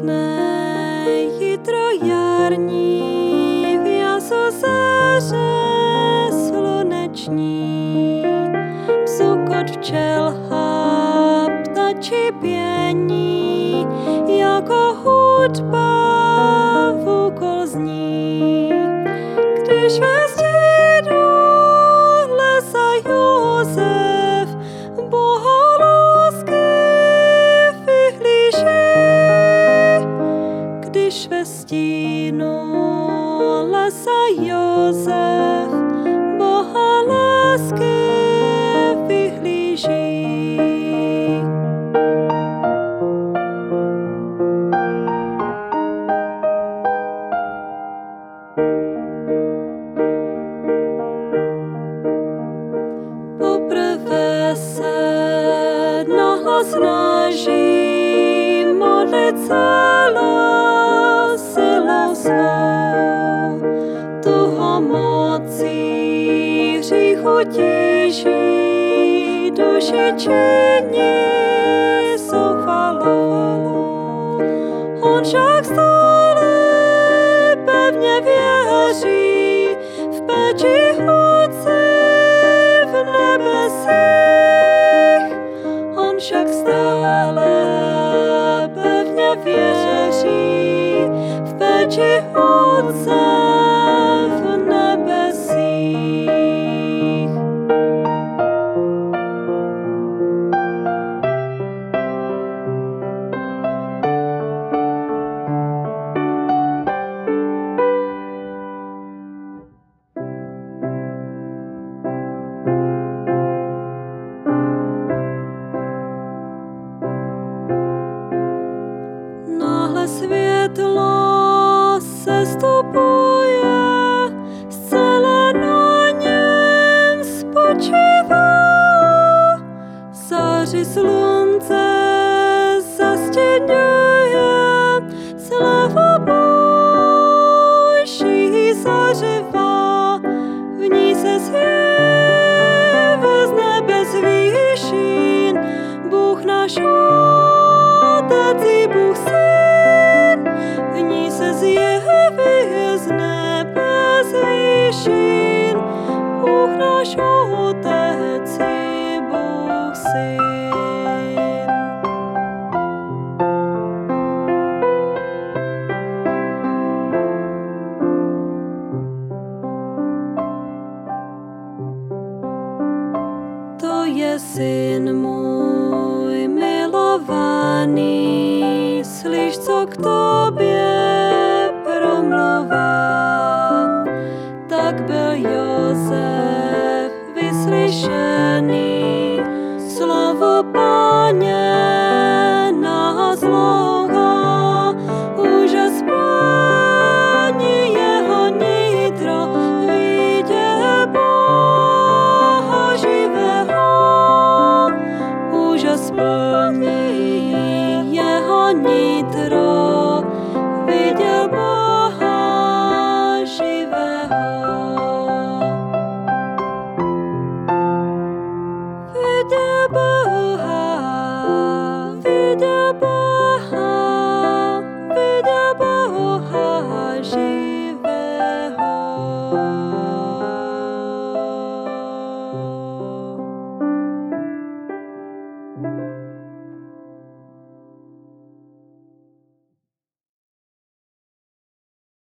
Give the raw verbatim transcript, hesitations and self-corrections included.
Krásné jitro jarní, v jasozeře sluneční, psukot včel a ptačí pění, jako hudba vůkol zní. Když ve stínu lesa Josef boholásky vyhlíží, když ve stínu lesa Josef boholásky vyhlíží. Poprvé se nahlas snaží modlit celou silou svou, tuho mocí hříchu tíží, duši činí zoufalou. On však stále pevně věří v péči Otce v nebesích. On však stále pevně věří v péči Otce v nebesích. Náhle světlo sestupuje, zcela na něm spočívá. Záři slunce zastěňuje, sláva Boží zařivá. V ní se zjevil z nebe z výšin Bůh náš Otec i Bůh Syn. V ní se zjevil z nebe z výšin Bůh náš Otec i Bůh Syn. To je syn můj milovaný, slyš, co k tobě promluvá. Tak byl Josef vyslyšený, slovo Páně nazlouchá. Úžas plní jeho nitro, viděl Boha živého. Úžas plní jeho nitro,